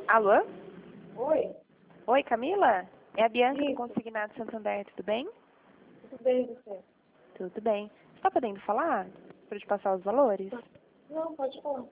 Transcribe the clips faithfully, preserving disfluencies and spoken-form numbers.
Alô? Oi, Oi, Camila? É a Bianca do Isso. Consignado Santander, tudo bem? tudo bem com você? Tudo bem. Você está podendo falar? Para eu te passar os valores? Não, pode falar.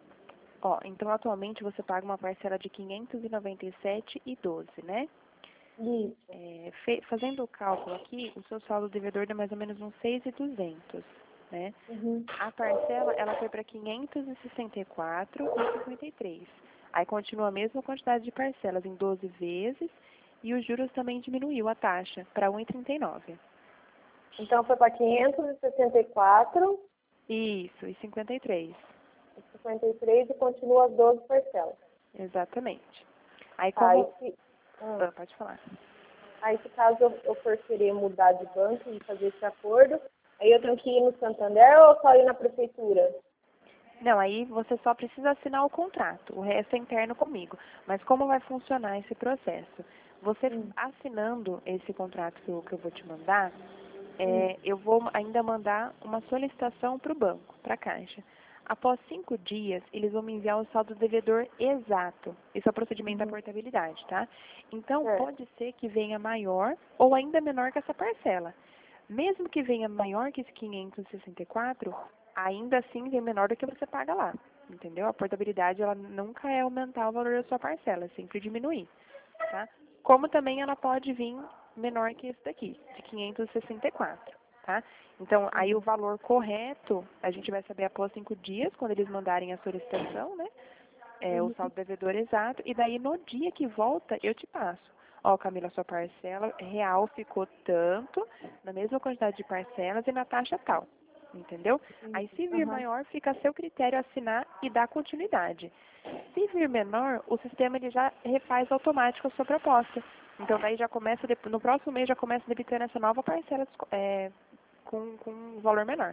Ó, então atualmente você paga uma parcela de quinhentos e noventa e sete reais e doze centavos, né? Isso. É, fe- fazendo o cálculo aqui, o seu saldo devedor dá mais ou menos uns seis mil e duzentos, né? Uhum. A parcela, ela foi para quinhentos e sessenta e quatro reais e cinquenta e três centavos. Aí continua a mesma quantidade de parcelas em doze vezes e os juros também diminuiu a taxa para um vírgula trinta e nove. Então foi para quinhentos e sessenta e quatro Isso, e cinquenta e três. e cinquenta e três e continua as doze parcelas. Exatamente. Aí Tá, e como... se, hum, Ah, pode falar. aí se caso eu, eu for querer mudar de banco e fazer esse acordo, aí eu tenho que ir no Santander ou só ir na prefeitura? Não, aí você só precisa assinar o contrato, o resto é interno comigo. Mas como vai funcionar esse processo? Você Hum, assinando esse contrato que eu, que eu vou te mandar, hum, é, eu vou ainda mandar uma solicitação para o banco, para a Caixa. Após cinco dias, eles vão me enviar o saldo devedor exato. Esse é o procedimento da uhum. portabilidade, tá? Então, Certo. pode ser que venha maior ou ainda menor que essa parcela. Mesmo que venha maior que esse quinhentos e sessenta e quatro, ainda assim vem menor do que você paga lá. Entendeu? A portabilidade, ela nunca é aumentar o valor da sua parcela, é sempre diminuir, tá? Como também ela pode vir menor que esse daqui, de quinhentos e sessenta e quatro, tá? Então, aí o Uhum. valor correto, a gente vai saber após cinco dias, quando eles mandarem a solicitação, né? É, o Uhum. saldo devedor exato, e daí no dia que volta, eu te passo. Ó, Camila, sua parcela real ficou tanto, na mesma quantidade de parcelas e na taxa tal. Entendeu? Aí, se vir Aham. maior, fica a seu critério assinar e dar continuidade. Se vir menor, o sistema ele já refaz automático a sua proposta. Então, daí já começa, dep- no próximo mês já começa debitando essa nova parcela é, com, com um valor menor.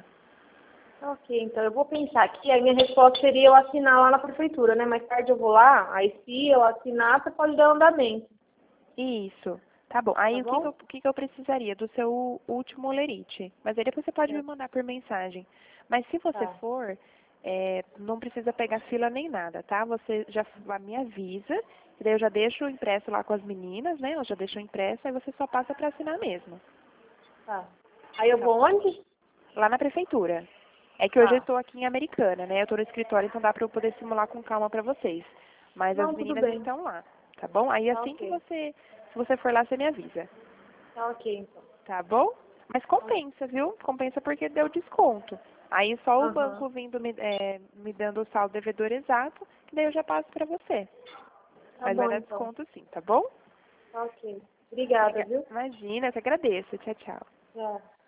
Ok, então eu vou pensar aqui, a minha resposta seria eu assinar lá na prefeitura, né? Mais tarde eu vou lá, aí se eu assinar, você pode dar andamento, Isso. Tá bom. tá Aí o que, que, eu, bom? o que, que eu precisaria? Do seu último lerite. Mas aí depois você pode me É, mandar por mensagem. Mas se você tá, for, é, não precisa pegar fila nem nada, tá? Você já me avisa, que daí eu já deixo impresso lá com as meninas, né? Eu já deixo impresso, aí você só passa para assinar mesmo. tá. Aí eu Tá? vou onde? Lá na prefeitura. É que hoje eu Tá. estou aqui em Americana, né? Eu estou no escritório, então dá para eu poder simular com calma para vocês. Mas as Não, tudo meninas bem. estão lá, tá bom? Aí Tá assim que ok. você, se você for lá, você me avisa. Tá ok, então. Tá bom? Mas Tá ok. compensa, viu? Compensa porque deu desconto. Aí só o Aham. banco vindo me, é, me dando o saldo devedor exato, que daí eu já passo pra você. Tá Mas vai bom, dar então. desconto sim, tá bom? Tá ok. Obrigada, Obriga- viu? Imagina, eu que agradeço. Tchau, tchau. Tchau.